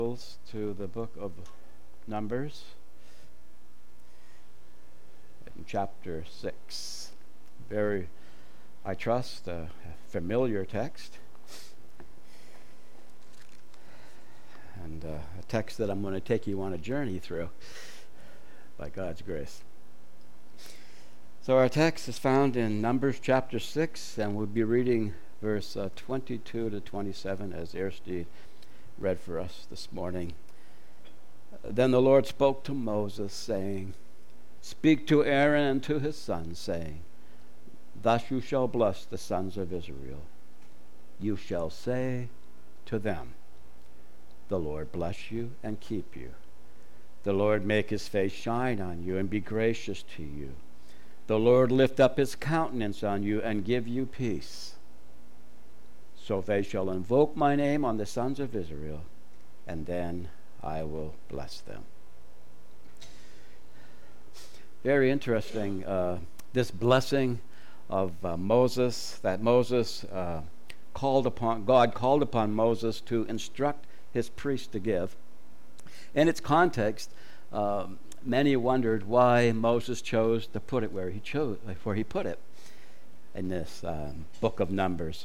To the book of Numbers, in chapter 6. Very, I trust, a familiar text, and a text that I'm going to take you on a journey through by God's grace. So our text is found in Numbers chapter 6, and we'll be reading verse 22 to 27 as Aristide read for us this morning. Then the Lord spoke to Moses, saying, Speak to Aaron and to his sons, saying, Thus you shall bless the sons of Israel. You shall say to them, The Lord bless you and keep you. The Lord make his face shine on you and be gracious to you. The Lord lift up his countenance on you and give you peace. So they shall invoke my name on the sons of Israel, and then I will bless them. Very interesting, this blessing of Moses, that Moses God called upon Moses to instruct his priests to give. In its context, many wondered why Moses chose to put it where he put it in this book of Numbers.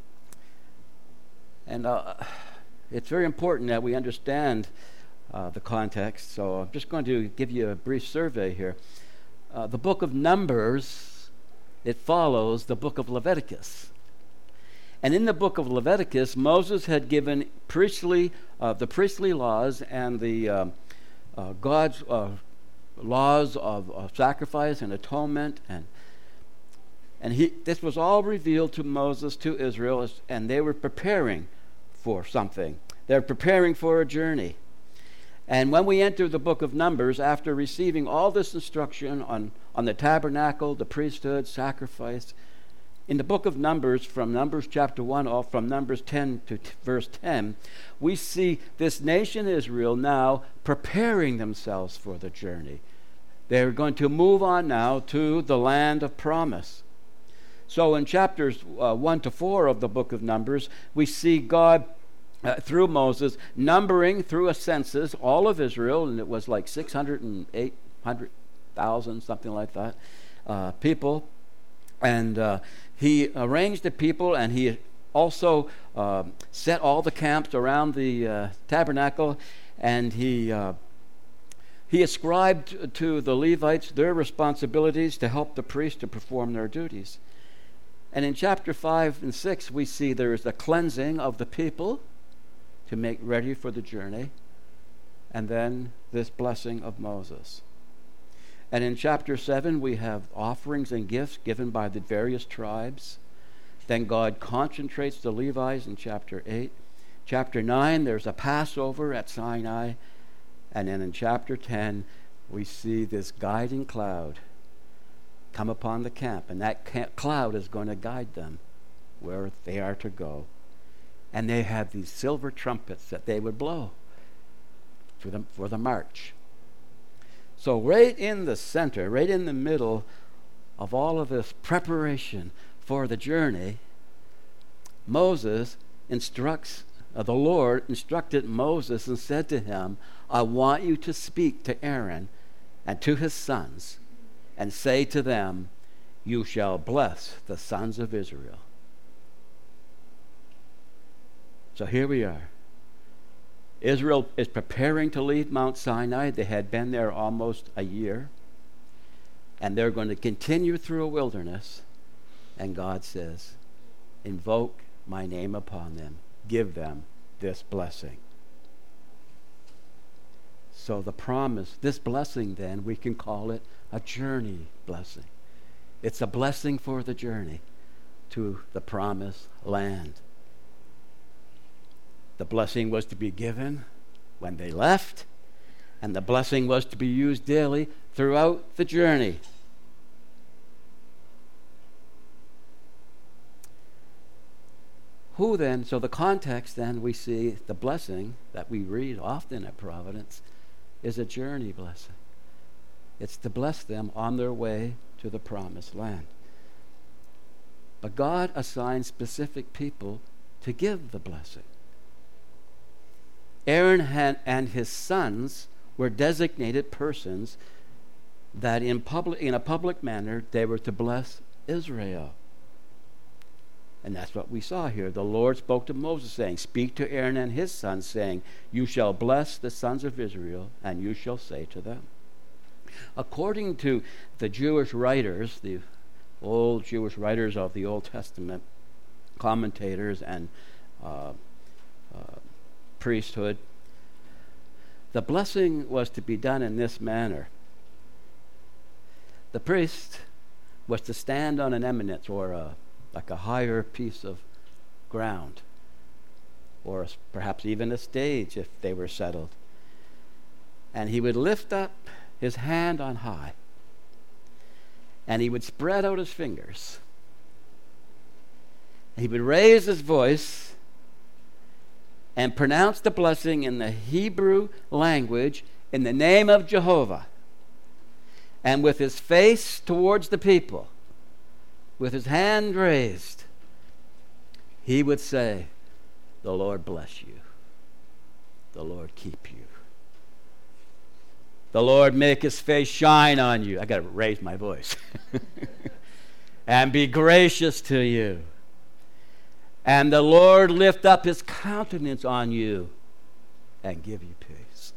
And it's very important that we understand the context, so I'm just going to give you a brief survey here. The book of Numbers, it follows the book of Leviticus. And in the book of Leviticus, Moses had given the priestly laws and the God's laws of sacrifice and atonement, and this was all revealed to Moses, to Israel, and they were preparing for something. They're preparing for a journey. And when we enter the book of Numbers, after receiving all this instruction on the tabernacle, the priesthood, sacrifice, in the book of Numbers, from Numbers chapter 1, from Numbers 10 to verse 10, we see this nation Israel now preparing themselves for the journey. They're going to move on now to the land of promise. So in chapters 1 to 4 of the book of Numbers, we see God, through Moses, numbering through a census all of Israel, and it was like 800,000, something like that, people. And he arranged the people, and he also set all the camps around the tabernacle, and he ascribed to the Levites their responsibilities to help the priests to perform their duties. And in chapter 5 and 6, we see there is a cleansing of the people to make ready for the journey, and then this blessing of Moses. And in chapter 7, we have offerings and gifts given by the various tribes. Then God concentrates the Levites in chapter 8. Chapter 9, there's a Passover at Sinai. And then in chapter 10, we see this guiding cloud come upon the camp, and that cloud is going to guide them where they are to go. And they have these silver trumpets that they would blow for the march. So right in the center, right in the middle of all of this preparation for the journey, the Lord instructed Moses and said to him, I want you to speak to Aaron and to his sons and say to them, You shall bless the sons of Israel. So here we are. Israel is preparing to leave Mount Sinai. They had been there almost a year. And they're going to continue through a wilderness. And God says, Invoke my name upon them. Give them this blessing. So the promise, this blessing then, we can call it a journey blessing. It's a blessing for the journey to the promised land. The blessing was to be given when they left, and the blessing was to be used daily throughout the journey. Who then, so the context then, we see the blessing that we read often at Providence is a journey blessing. It's to bless them on their way to the promised land. But God assigns specific people to give the blessing. Aaron and his sons were designated persons that in a public manner they were to bless Israel. And that's what we saw here. The Lord spoke to Moses, saying, "Speak to Aaron and his sons, saying, you shall bless the sons of Israel, and you shall say to them." According to the Jewish writers, the old Jewish writers of the Old Testament, commentators and priesthood, the blessing was to be done in this manner. The priest was to stand on an eminence, or like a higher piece of ground, or perhaps even a stage if they were settled. And he would lift up his hand on high, and he would spread out his fingers. He would raise his voice and pronounce the blessing in the Hebrew language in the name of Jehovah. And with his face towards the people, with his hand raised, he would say, "The Lord bless you. The Lord keep you. The Lord make his face shine on you." I got to raise my voice. "And be gracious to you. And the Lord lift up his countenance on you and give you peace."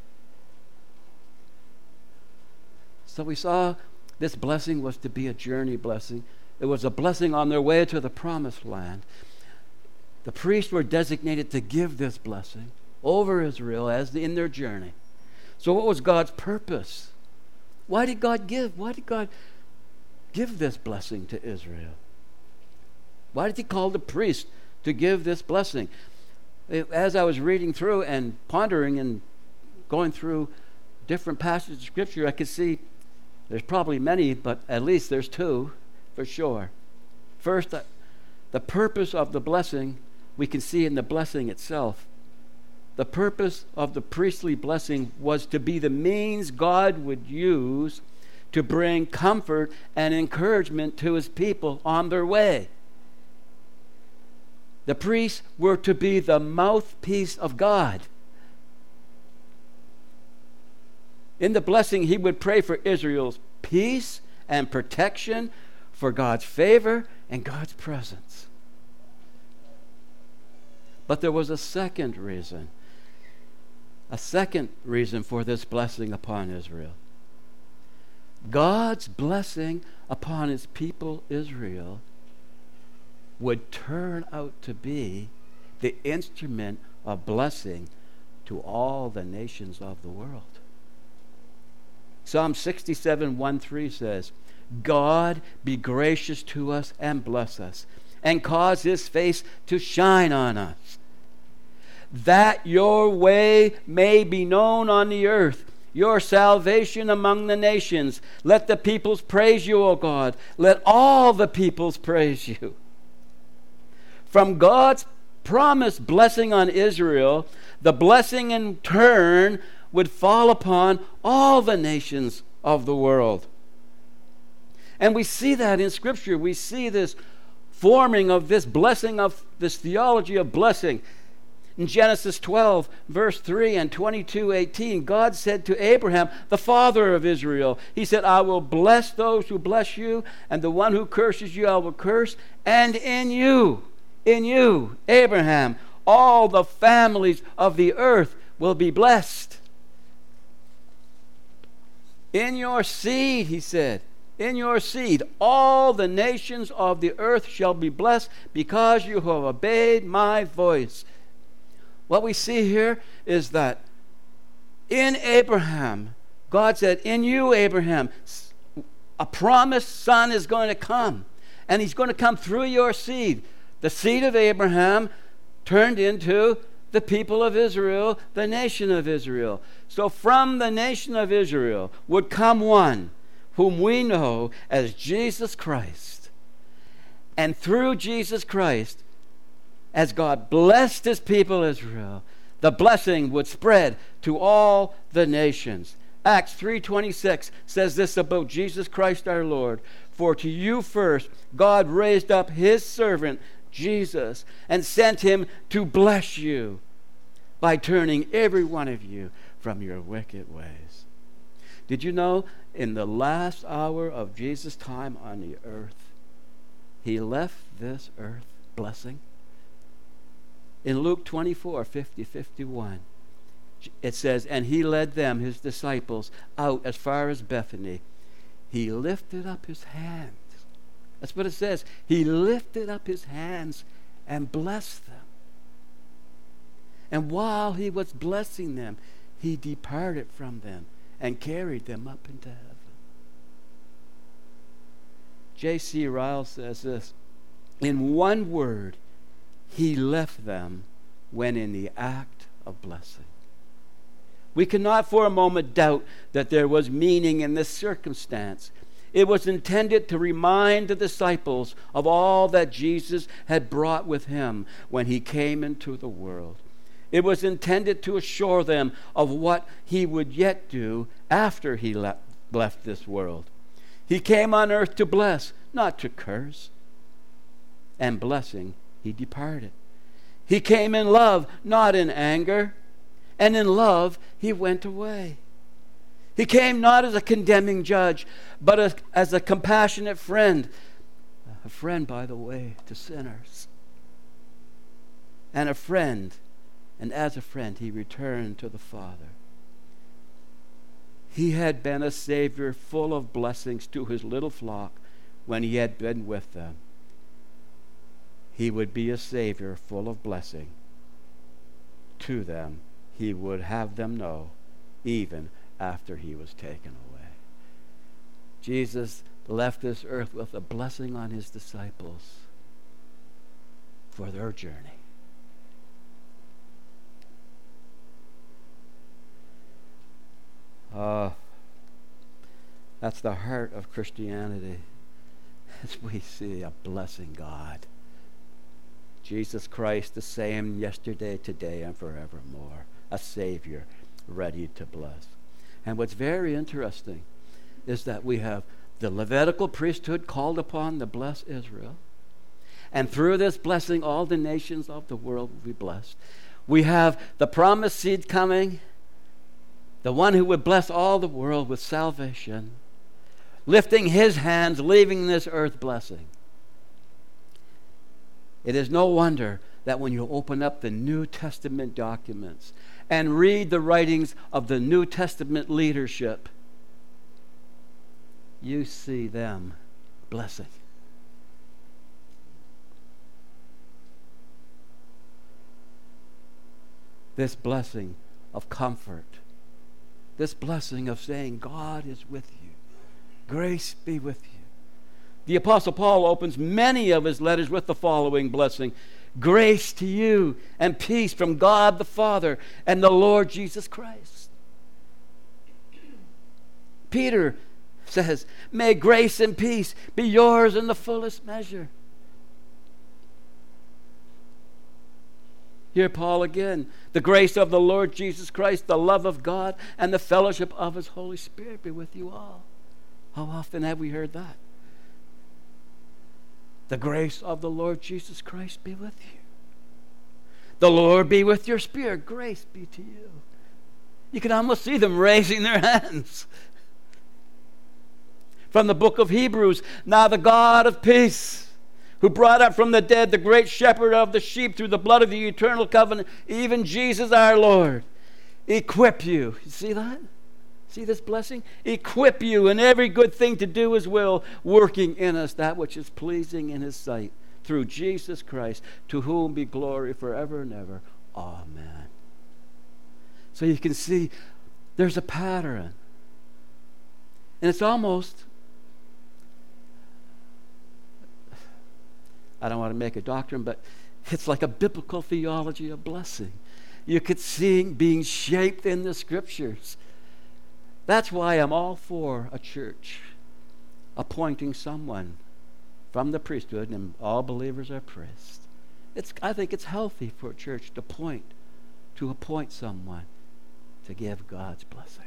So we saw this blessing was to be a journey blessing. It was a blessing on their way to the promised land. The priests were designated to give this blessing over Israel in their journey. So what was God's purpose? Why did God give? Why did God give this blessing to Israel? Why did he call the priest to give this blessing? As I was reading through and pondering and going through different passages of Scripture, I could see there's probably many, but at least there's two for sure. First, the purpose of the blessing we can see in the blessing itself. The purpose of the priestly blessing was to be the means God would use to bring comfort and encouragement to his people on their way. The priests were to be the mouthpiece of God. In the blessing, he would pray for Israel's peace and protection, for God's favor and God's presence. But there was a second reason for this blessing upon Israel. God's blessing upon his people Israel would turn out to be the instrument of blessing to all the nations of the world. Psalm 67:1-3 says, "God be gracious to us and bless us, and cause his face to shine on us, that your way may be known on the earth, your salvation among the nations. Let the peoples praise you, O God. Let all the peoples praise you." From God's promised blessing on Israel, the blessing in turn would fall upon all the nations of the world. And we see that in Scripture. We see this forming of this blessing, of this theology of blessing. In Genesis 12, verse 3 and 22:18, God said to Abraham, the father of Israel, he said, "I will bless those who bless you, and the one who curses you I will curse, and in you, Abraham, all the families of the earth will be blessed." In your seed, he said, in your seed, all the nations of the earth shall be blessed because you have obeyed my voice. What we see here is that in Abraham, God said, in you, Abraham, a promised son is going to come, and he's going to come through your seed. The seed of Abraham turned into the people of Israel, the nation of Israel. So from the nation of Israel would come one whom we know as Jesus Christ. And through Jesus Christ, as God blessed his people Israel, the blessing would spread to all the nations. Acts 3:26 says this about Jesus Christ our Lord. "For to you first God raised up his servant Jesus and sent him to bless you." by turning every one of you from your wicked ways. Did you know in the last hour of Jesus' time on the earth, he left this earth blessing? In Luke 24, 50, 51, it says, and he led them, his disciples, out as far as Bethany. He lifted up his hands. That's what it says. He lifted up his hands and blessed them. And while he was blessing them, he departed from them and carried them up into heaven. J.C. Ryle says this, in one word, he left them when in the act of blessing. We cannot for a moment doubt that there was meaning in this circumstance. It was intended to remind the disciples of all that Jesus had brought with him when he came into the world. It was intended to assure them of what he would yet do after he left this world. He came on earth to bless, not to curse. And blessing, he departed. He came in love, not in anger. And in love, he went away. He came not as a condemning judge, but as a compassionate friend. A friend, by the way, to sinners. And a friend, and as a friend, he returned to the Father. He had been a Savior full of blessings to his little flock when he had been with them. He would be a Savior full of blessing to them. He would have them know even after he was taken away. Jesus left this earth with a blessing on his disciples for their journey. That's the heart of Christianity, as we see a blessing God. Jesus Christ, the same yesterday, today, and forevermore. A Savior ready to bless. And what's very interesting is that we have the Levitical priesthood called upon to bless Israel. And through this blessing, all the nations of the world will be blessed. We have the promised seed coming, the one who would bless all the world with salvation, lifting his hands, leaving this earth blessing. It is no wonder that when you open up the New Testament documents and read the writings of the New Testament leadership, you see them blessing. This blessing of comfort, this blessing of saying, God is with you. Grace be with you. The Apostle Paul opens many of his letters with the following blessing. Grace to you and peace from God the Father and the Lord Jesus Christ. Peter says, may grace and peace be yours in the fullest measure. Here Paul again, the grace of the Lord Jesus Christ, the love of God, and the fellowship of his Holy Spirit be with you all. How often have we heard that? The grace of the Lord Jesus Christ be with you. The Lord be with your spirit. Grace be to you. You can almost see them raising their hands. From the book of Hebrews, now the God of peace, who brought up from the dead the great shepherd of the sheep through the blood of the eternal covenant, even Jesus our Lord, equip you. You see that? See this blessing? Equip you in every good thing to do his will, working in us that which is pleasing in his sight, through Jesus Christ, to whom be glory forever and ever. Amen. So you can see there's a pattern. And it's almost, I don't want to make a doctrine, but it's like a biblical theology of blessing. You could see being shaped in the scriptures. That's why I'm all for a church appointing someone from the priesthood, and all believers are priests. I think it's healthy for a church to appoint someone to give God's blessing.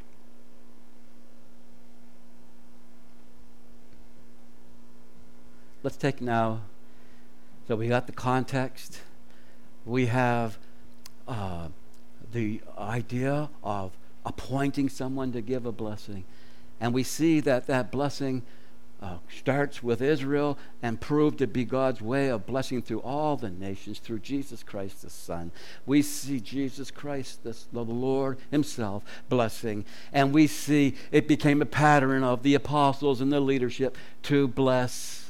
Let's take now, so we got the context. We have the idea of appointing someone to give a blessing. And we see that that blessing starts with Israel and proved to be God's way of blessing through all the nations through Jesus Christ the Son. We see Jesus Christ, the Lord himself, blessing. And we see it became a pattern of the apostles and the leadership to bless.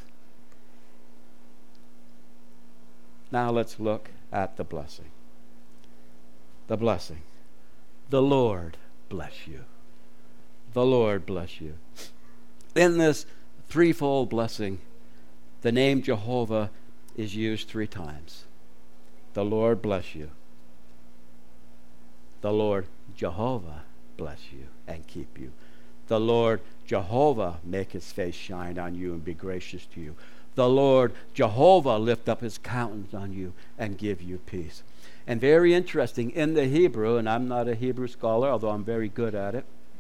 Now let's look at the blessing. The blessing. The Lord bless you. The Lord bless you. In this threefold blessing, the name Jehovah is used 3 times. The Lord bless you. The Lord Jehovah bless you and keep you. The Lord Jehovah make his face shine on you and be gracious to you. The Lord Jehovah lift up his countenance on you and give you peace. And very interesting, in the Hebrew, and I'm not a Hebrew scholar, although I'm very good at it.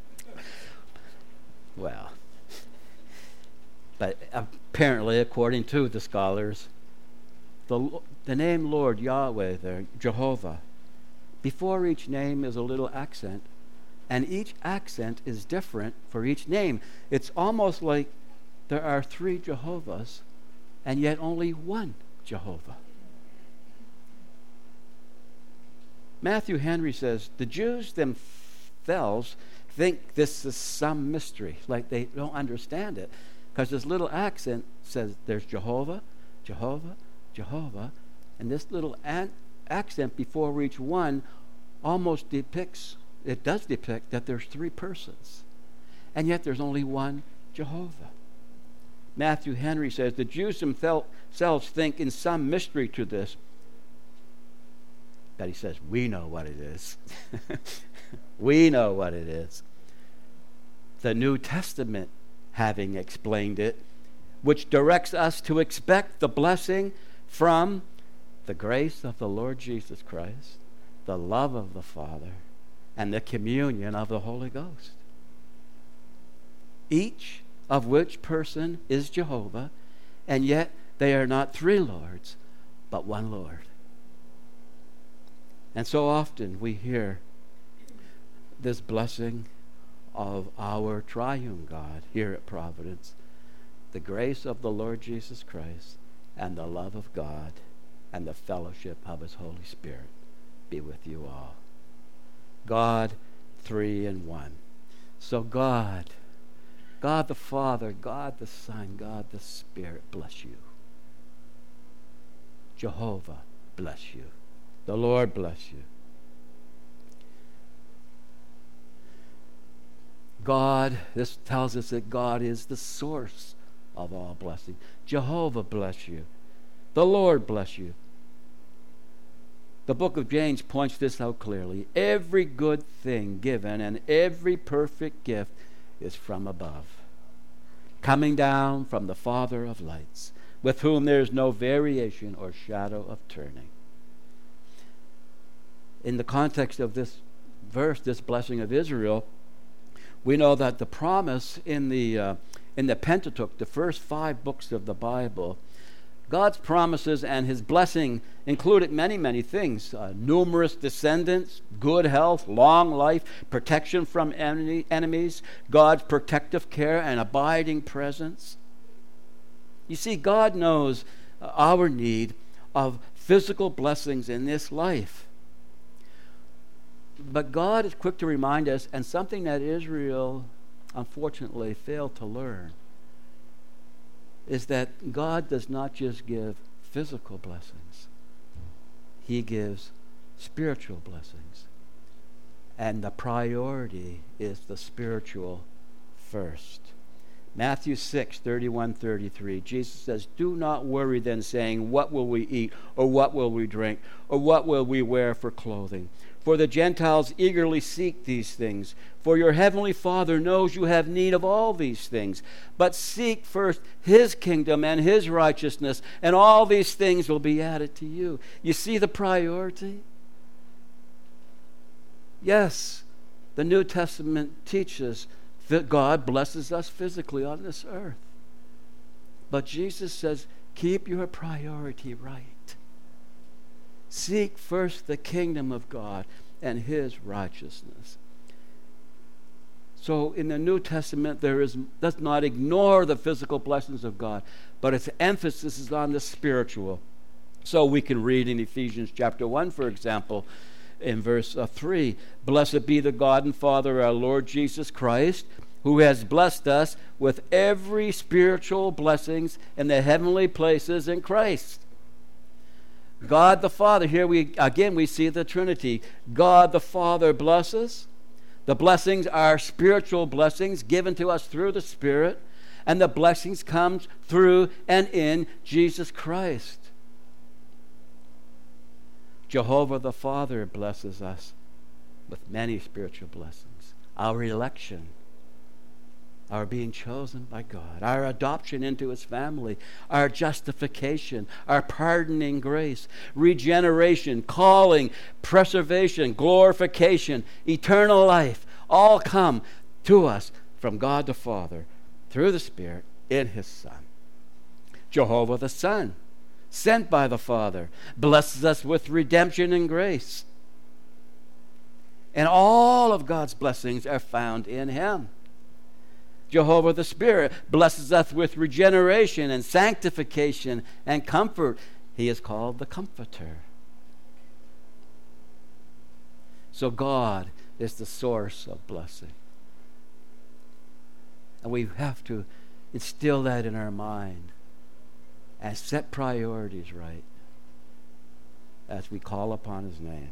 Well, but apparently, according to the scholars, the name Lord Yahweh there, Jehovah, before each name is a little accent, and each accent is different for each name. It's almost like there are 3 Jehovahs, and yet only one Jehovah. Matthew Henry says, the Jews themselves think this is some mystery, like they don't understand it. Because this little accent says there's Jehovah, Jehovah, Jehovah, and this little accent before each one almost depicts, it does depict that there's 3 persons. And yet there's only one Jehovah. Matthew Henry says the Jews themselves think in some mystery to this. But he says, we know what it is. We know what it is. The New Testament having explained it, which directs us to expect the blessing from the grace of the Lord Jesus Christ, the love of the Father, and the communion of the Holy Ghost. Each of which person is Jehovah, and yet they are not 3 lords, but one Lord. And so often we hear this blessing of our triune God here at Providence, the grace of the Lord Jesus Christ and the love of God and the fellowship of his Holy Spirit be with you all. God 3 in 1. So God the Father, God the Son, God the Spirit bless you. Jehovah bless you. The Lord bless you. God, this tells us that God is the source of all blessing. Jehovah bless you. The Lord bless you. The book of James points this out clearly. Every good thing given and every perfect gift is from above, coming down from the Father of lights, with whom there is no variation or shadow of turning. In the context of this verse, this blessing of Israel, we know that the promise in the Pentateuch, the first 5 books of the Bible, God's promises and his blessing included many, many things. Numerous descendants, good health, long life, protection from enemies, God's protective care and abiding presence. You see, God knows our need of physical blessings in this life. But God is quick to remind us, and something that Israel unfortunately failed to learn, is that God does not just give physical blessings. He gives spiritual blessings. And the priority is the spiritual first. Matthew 6:31-33, Jesus says, do not worry then, saying, what will we eat, or what will we drink, or what will we wear for clothing? For the Gentiles eagerly seek these things. For your heavenly Father knows you have need of all these things. But seek first his kingdom and his righteousness, and all these things will be added to you. You see the priority? Yes, the New Testament teaches that God blesses us physically on this earth. But Jesus says, keep your priority right. Seek first the kingdom of God and his righteousness. So in the New Testament, does not ignore the physical blessings of God, but its emphasis is on the spiritual. So we can read in Ephesians chapter 1, for example, in verse 3, "Blessed be the God and Father of our Lord Jesus Christ, who has blessed us with every spiritual blessings in the heavenly places in Christ." God the Father, here we see the Trinity. God the Father blesses. The blessings are spiritual blessings given to us through the Spirit, and the blessings come through and in Jesus Christ. Jehovah the Father blesses us with many spiritual blessings. Our election, our being chosen by God, our adoption into his family, our justification, our pardoning grace, regeneration, calling, preservation, glorification, eternal life, all come to us from God the Father through the Spirit in his Son. Jehovah the Son, sent by the Father, blesses us with redemption and grace. And all of God's blessings are found in him. Jehovah the Spirit blesses us with regeneration and sanctification and comfort. He is called the Comforter. So God is the source of blessing. And we have to instill that in our mind and set priorities right as we call upon his name.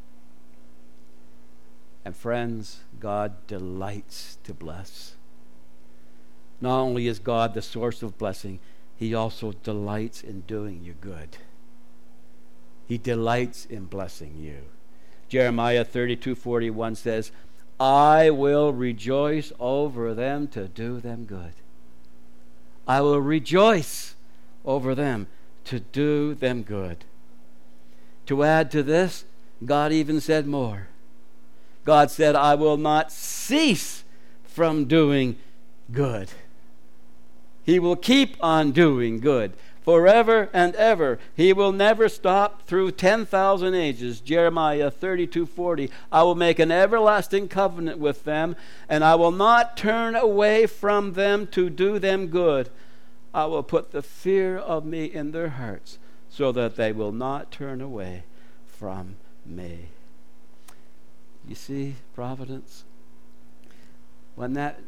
And friends, God delights to bless. Not only is God the source of blessing, he also delights in doing you good. He delights in blessing you. Jeremiah 32:41 says, "I will rejoice over them to do them good." I will rejoice over them to do them good. To add to this, God even said more. God said, "I will not cease from doing good." He will keep on doing good forever and ever. He will never stop through 10,000 ages. Jeremiah 32:40, "I will make an everlasting covenant with them, and I will not turn away from them to do them good. I will put the fear of me in their hearts, so that they will not turn away from me." You see, providence, when that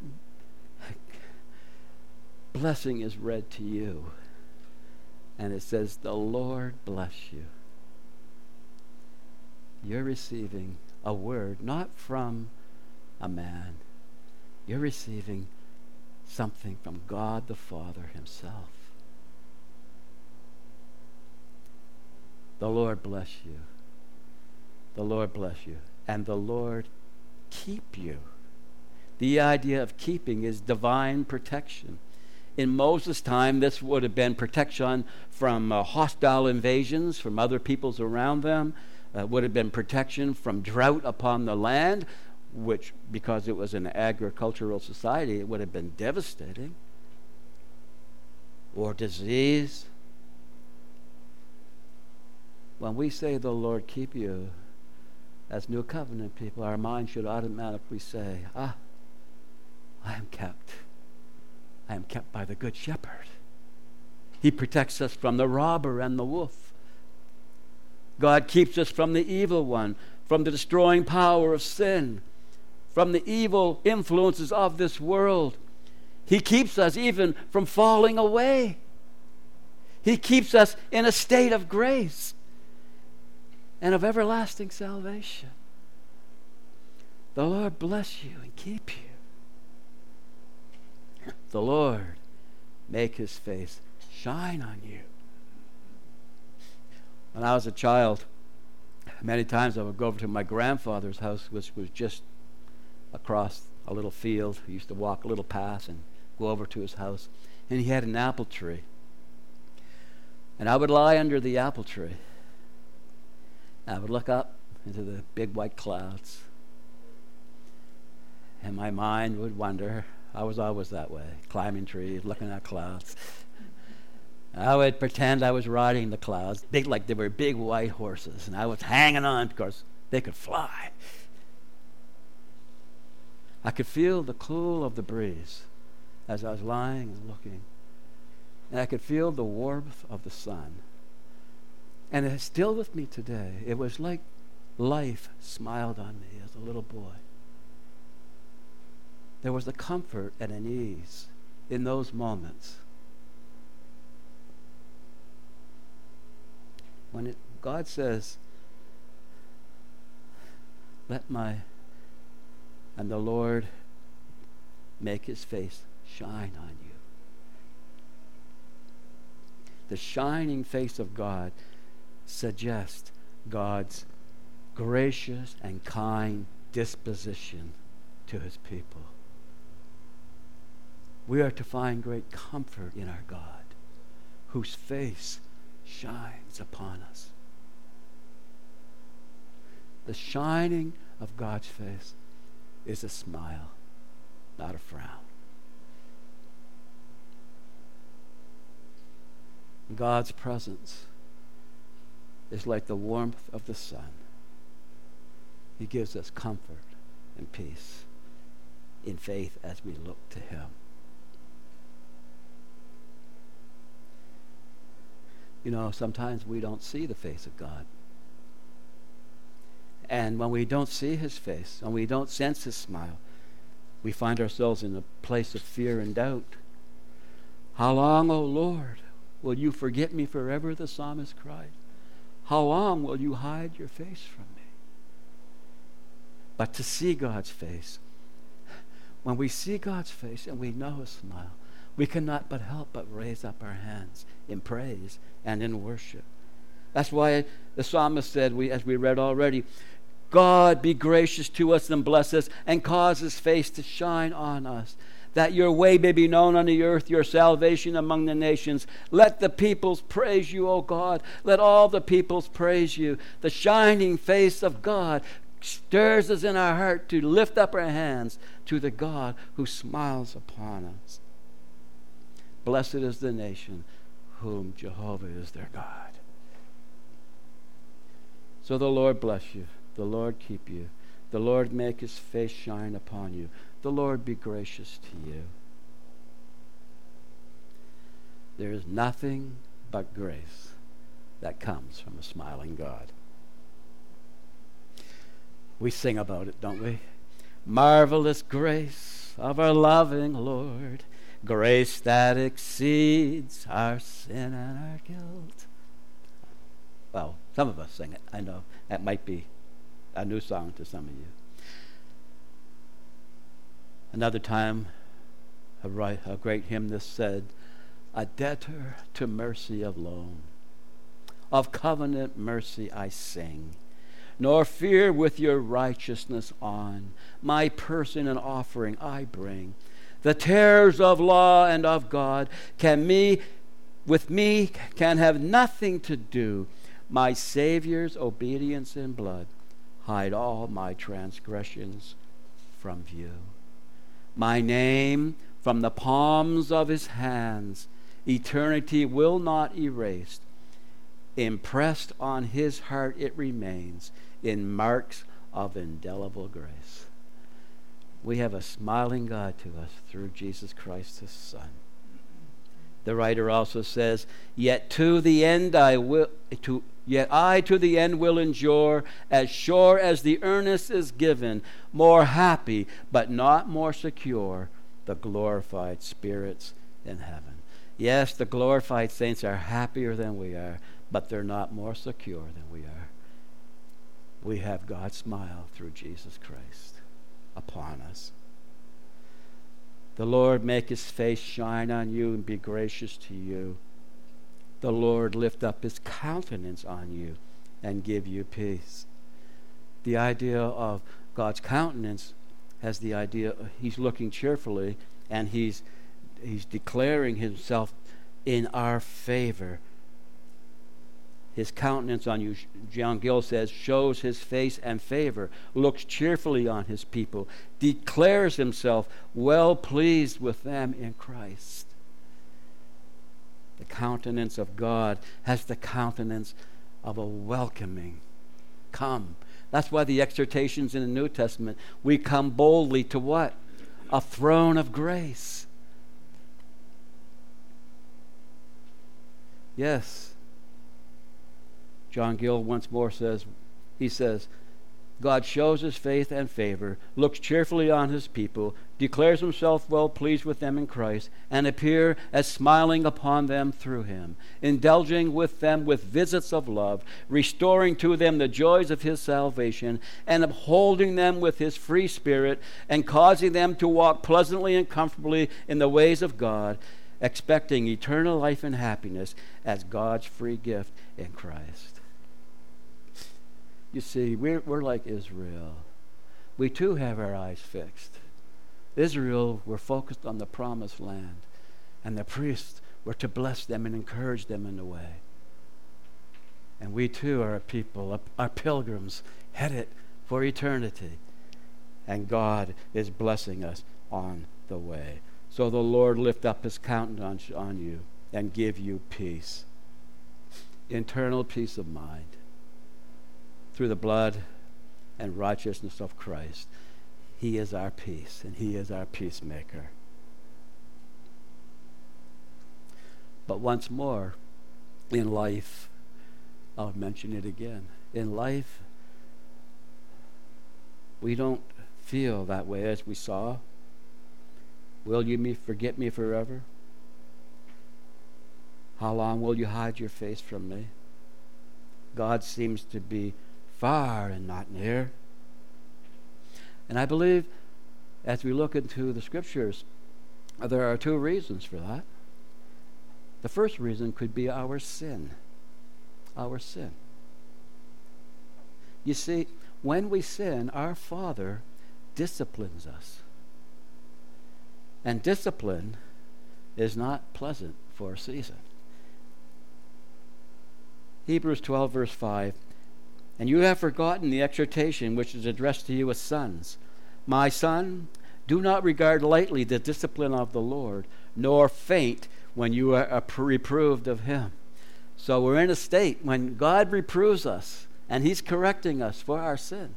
blessing is read to you, and it says, "The Lord bless you," you're receiving a word not from a man. You're receiving something from God the Father himself. The Lord bless you. The Lord bless you. And the Lord keep you. The idea of keeping is divine protection. In Moses' time, this would have been protection from hostile invasions from other peoples around them. Would have been protection from drought upon the land, which, because it was an agricultural society, it would have been devastating. Or disease. When we say, "The Lord keep you," as New Covenant people, our mind should automatically say, I am kept. I am kept by the Good Shepherd. He protects us from the robber and the wolf. God keeps us from the evil one, from the destroying power of sin, from the evil influences of this world. He keeps us even from falling away. He keeps us in a state of grace and of everlasting salvation. The Lord bless you and keep you. The Lord make his face shine on you. When I was a child, many times I would go over to my grandfather's house, which was just across a little field. We used to walk a little path and go over to his house. And he had an apple tree. And I would lie under the apple tree. I would look up into the big white clouds. And my mind would wander. I was always that way, climbing trees, looking at clouds. I would pretend I was riding the clouds, big, like they were big white horses. And I was hanging on because They could fly. I could feel the cool of the breeze as I was lying and looking. And I could feel the warmth of the sun. And it's still with me today. It was like life smiled on me as a little boy. There was a comfort and an ease in those moments. When God says, and the Lord make his face shine on you. The shining face of God suggests God's gracious and kind disposition to his people. We are to find great comfort in our God, whose face shines upon us. The shining of God's face is a smile, not a frown. God's presence is like the warmth of the sun. He gives us comfort and peace in faith as we look to him. You know, sometimes we don't see the face of God. And when we don't see his face, and we don't sense his smile, we find ourselves in a place of fear and doubt. How long, O Lord, will you forget me forever, the psalmist cried. How long will you hide your face from me? But to see God's face, when we see God's face and we know his smile, we cannot but help but raise up our hands in praise and in worship. That's why the psalmist said, as we read already, God be gracious to us and bless us and cause his face to shine on us, that your way may be known on the earth, your salvation among the nations. Let the peoples praise you, O God. Let all the peoples praise you. The shining face of God stirs us in our heart to lift up our hands to the God who smiles upon us. Blessed is the nation whom Jehovah is their God. So the Lord bless you. The Lord keep you. The Lord make his face shine upon you. The Lord be gracious to you. There is nothing but grace that comes from a smiling God. We sing about it, don't we? Marvelous grace of our loving Lord, grace that exceeds our sin and our guilt. Well, some of us sing it. I know that might be a new song to some of you. Another time, a great hymnist said, a debtor to mercy of loan, of covenant mercy I sing, nor fear with your righteousness on, my person and offering I bring. The terrors of law and of God can have nothing to do. My Savior's obedience and blood hide all my transgressions from view. My name from the palms of his hands eternity will not erase. Impressed on his heart it remains in marks of indelible grace. We have a smiling God to us through Jesus Christ his Son. The writer also says, Yet I to the end will endure, as sure as the earnest is given, more happy, but not more secure, the glorified spirits in heaven. Yes, the glorified saints are happier than we are, but they're not more secure than we are. We have God's smile through Jesus Christ upon us. The Lord make his face shine on you and be gracious to you. The Lord lift up his countenance on you and give you peace. The idea of God's countenance has the idea he's looking cheerfully and he's declaring himself in our favor. His countenance on you, John Gill says, shows his face and favor, looks cheerfully on his people, declares himself well pleased with them in Christ. The countenance of God has the countenance of a welcoming, come, That's why the exhortations in the New Testament, we come boldly to what? A throne of grace. Yes. John Gill once more says, God shows his faith and favor, looks cheerfully on his people, declares himself well pleased with them in Christ, and appear as smiling upon them through him, indulging with them with visits of love, restoring to them the joys of his salvation, and upholding them with his free spirit, and causing them to walk pleasantly and comfortably in the ways of God, expecting eternal life and happiness as God's free gift in Christ. You see, we're like Israel. We too have our eyes fixed. Israel were focused on the promised land, and the priests were to bless them and encourage them in the way. And we too are a people, are pilgrims headed for eternity. And God is blessing us on the way. So the Lord lift up his countenance on you and give you peace, internal peace of mind, through the blood and righteousness of Christ. He is our peace, and he is our peacemaker. But once more, in life, I'll mention it again, in life, we don't feel that way as we saw. Will you forget me forever? How long will you hide your face from me? God seems to be far and not near. And I believe as we look into the scriptures, there are two reasons for that. The first reason could be our sin. Our sin. You see, when we sin, our Father disciplines us. And discipline is not pleasant for a season. Hebrews 12, verse 5, and you have forgotten the exhortation which is addressed to you as sons. My son, do not regard lightly the discipline of the Lord, nor faint when you are reproved of him. So we're in a state when God reproves us, and he's correcting us for our sin.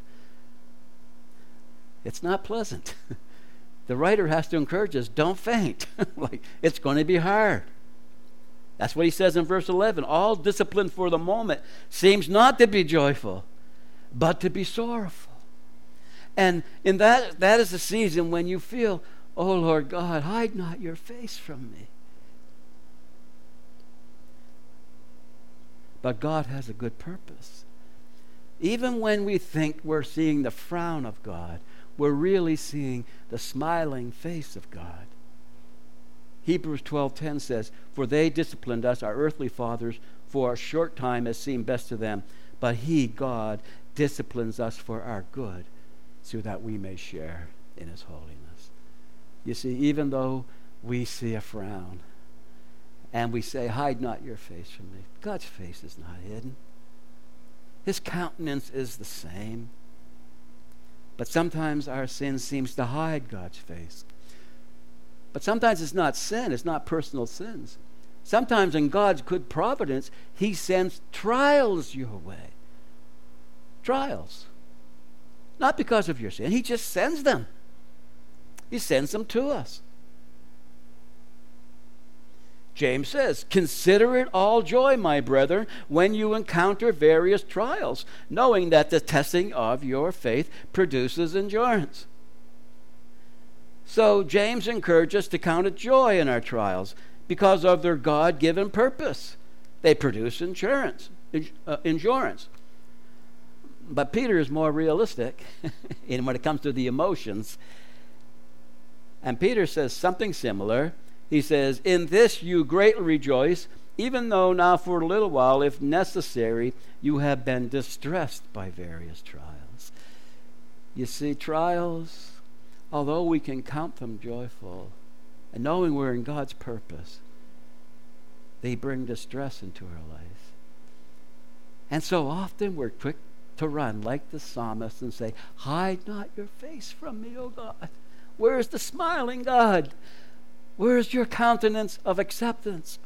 It's not pleasant. The writer has to encourage us, don't faint. Like, it's going to be hard. That's what he says in verse 11. All discipline for the moment seems not to be joyful, but to be sorrowful. And in that is a season when you feel, oh Lord God, hide not your face from me. But God has a good purpose. Even when we think we're seeing the frown of God, we're really seeing the smiling face of God. Hebrews 12:10 says, for they disciplined us, our earthly fathers, for a short time as seemed best to them. But he, God, disciplines us for our good, so that we may share in his holiness. You see, even though we see a frown, and we say, hide not your face from me, God's face is not hidden. His countenance is the same. But sometimes our sin seems to hide God's face. But sometimes it's not sin, it's not personal sins. Sometimes in God's good providence, he sends trials your way. Trials. Not because of your sin, he just sends them. He sends them to us. James says, consider it all joy, my brethren, when you encounter various trials, knowing that the testing of your faith produces endurance. So James encourages us to count it joy in our trials because of their God-given purpose. They produce endurance. But Peter is more realistic when it comes to the emotions. And Peter says something similar. He says, in this you greatly rejoice, even though now for a little while, if necessary, you have been distressed by various trials. You see, trials, although we can count them joyful, and knowing we're in God's purpose, they bring distress into our life. And so often we're quick to run like the psalmist and say, hide not your face from me, O God. Where is the smiling God? Where is your countenance of acceptance?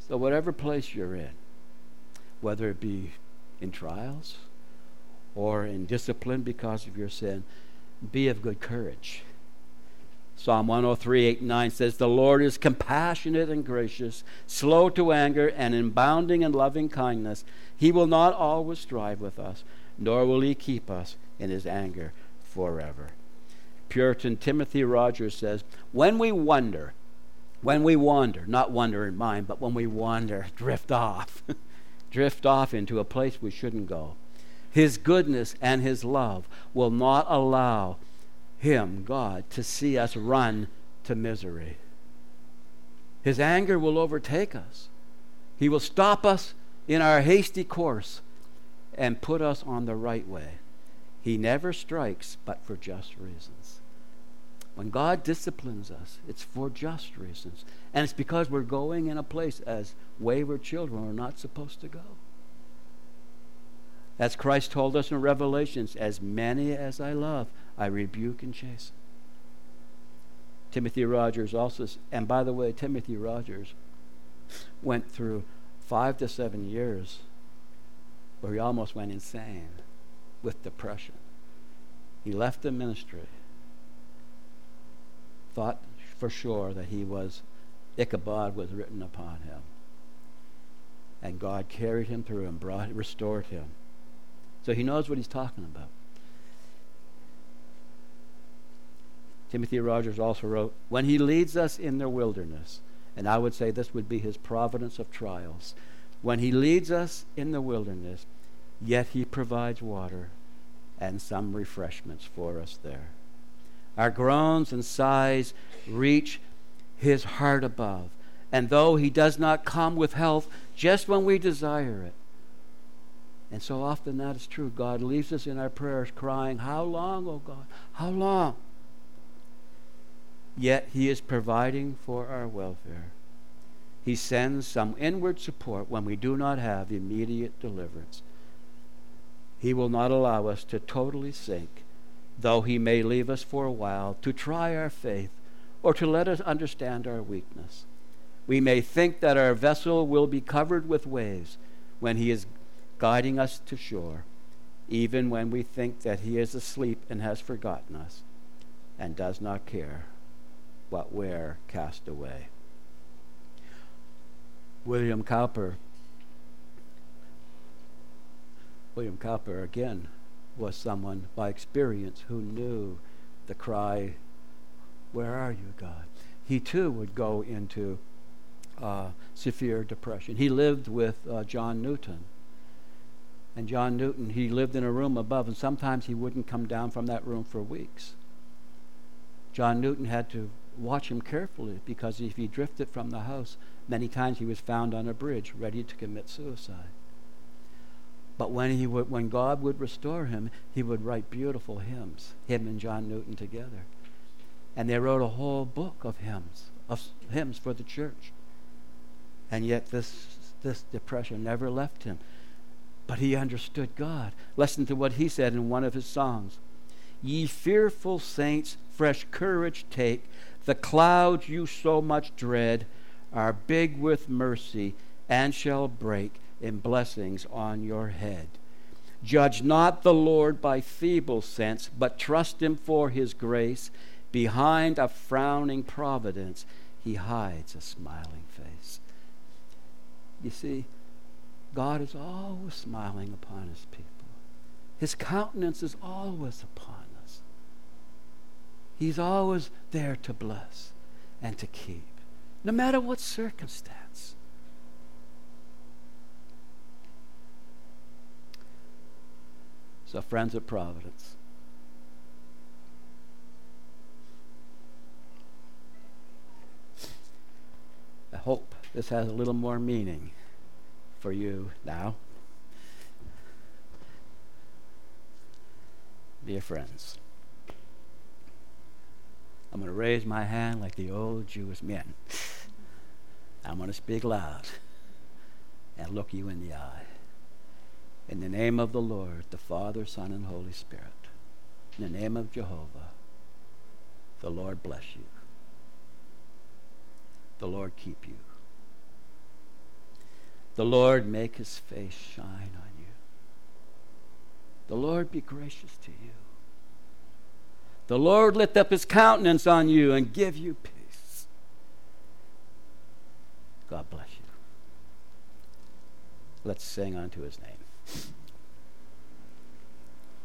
So whatever place you're in, whether it be in trials or in discipline because of your sin, be of good courage. Psalm 103, 8 and 9 says, "The Lord is compassionate and gracious, slow to anger, and abounding in loving kindness. He will not always strive with us, nor will he keep us in his anger forever." Puritan Timothy Rogers says, when we wander, not wander in mind, but when we wander, drift off into a place we shouldn't go, his goodness and his love will not allow him, God, to see us run to misery. His anger will overtake us. He will stop us in our hasty course and put us on the right way. He never strikes but for just reasons. When God disciplines us, it's for just reasons. And it's because we're going in a place as wayward children we're not supposed to go. As Christ told us in Revelations, "As many as I love, I rebuke and chasten." Timothy Rogers also, and by the way, Timothy Rogers went through 5 to 7 years where he almost went insane with depression. He left the ministry, thought for sure that Ichabod was written upon him. And God carried him through and restored him. So he knows what he's talking about. Timothy Rogers also wrote, when he leads us in the wilderness, and I would say this would be his providence of trials, when he leads us in the wilderness, yet he provides water and some refreshments for us there. Our groans and sighs reach his heart above, and though he does not come with health just when we desire it, and so often that is true, God leaves us in our prayers crying, "How long, O God? How long?" Yet he is providing for our welfare. He sends some inward support when we do not have immediate deliverance. He will not allow us to totally sink, though he may leave us for a while to try our faith or to let us understand our weakness. We may think that our vessel will be covered with waves when he is guiding us to shore, even when we think that he is asleep and has forgotten us and does not care what we're cast away. William Cowper again was someone by experience who knew the cry, "Where are you, God?" He too would go into severe depression. He lived with John Newton. And John Newton, he lived in a room above, and sometimes he wouldn't come down from that room for weeks. John Newton had to watch him carefully because if he drifted from the house, many times he was found on a bridge ready to commit suicide. But when God would restore him, he would write beautiful hymns, him and John Newton together. And they wrote a whole book of hymns for the church. And yet this depression never left him. But he understood God. Listen to what he said in one of his songs. "Ye fearful saints, fresh courage take. The clouds you so much dread are big with mercy and shall break in blessings on your head. Judge not the Lord by feeble sense, but trust him for his grace. Behind a frowning providence, he hides a smiling face." You see, God is always smiling upon his people. His countenance is always upon us. He's always there to bless and to keep, no matter what circumstance. So, friends of Providence, I hope this has a little more meaning for you now. Dear friends, I'm going to raise my hand like the old Jewish men. I'm going to speak loud and look you in the eye. In the name of the Lord, the Father, Son, and Holy Spirit, in the name of Jehovah, the Lord bless you. The Lord keep you. The Lord make his face shine on you. The Lord be gracious to you. The Lord lift up his countenance on you and give you peace. God bless you. Let's sing unto his name.